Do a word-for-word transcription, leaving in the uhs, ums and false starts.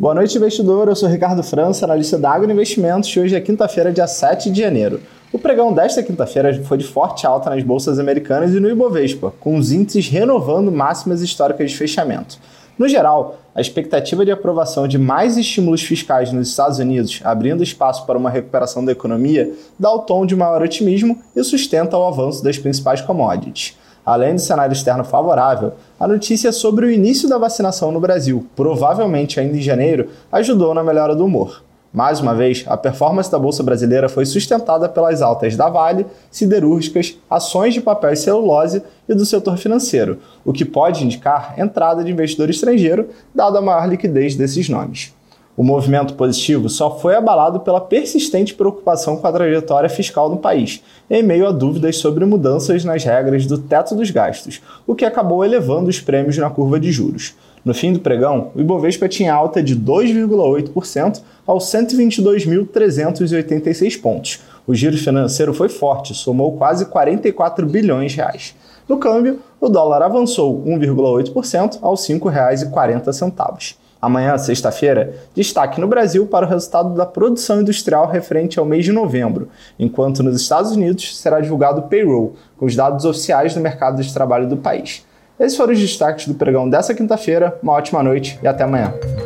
Boa noite, investidor. Eu sou Ricardo França, analista da Agro Investimentos, e hoje é quinta-feira, dia sete de janeiro. O pregão desta quinta-feira foi de forte alta nas bolsas americanas e no Ibovespa, com os índices renovando máximas históricas de fechamento. No geral, a expectativa de aprovação de mais estímulos fiscais nos Estados Unidos, abrindo espaço para uma recuperação da economia, dá o tom de maior otimismo e sustenta o avanço das principais commodities. Além do cenário externo favorável, a notícia sobre o início da vacinação no Brasil, provavelmente ainda em janeiro, ajudou na melhora do humor. Mais uma vez, a performance da Bolsa Brasileira foi sustentada pelas altas da Vale, siderúrgicas, ações de papel e celulose e do setor financeiro, o que pode indicar entrada de investidor estrangeiro, dada a maior liquidez desses nomes. O movimento positivo só foi abalado pela persistente preocupação com a trajetória fiscal no país, em meio a dúvidas sobre mudanças nas regras do teto dos gastos, o que acabou elevando os prêmios na curva de juros. No fim do pregão, o Ibovespa tinha alta de dois vírgula oito por cento aos cento e vinte e dois mil trezentos e oitenta e seis pontos. O giro financeiro foi forte, somou quase quarenta e quatro bilhões de reais. No câmbio, o dólar avançou um vírgula oito por cento aos cinco reais e quarenta centavos. Amanhã, sexta-feira, destaque no Brasil para o resultado da produção industrial referente ao mês de novembro, enquanto nos Estados Unidos será divulgado o payroll, com os dados oficiais do mercado de trabalho do país. Esses foram os destaques do pregão dessa quinta-feira. Uma ótima noite e até amanhã.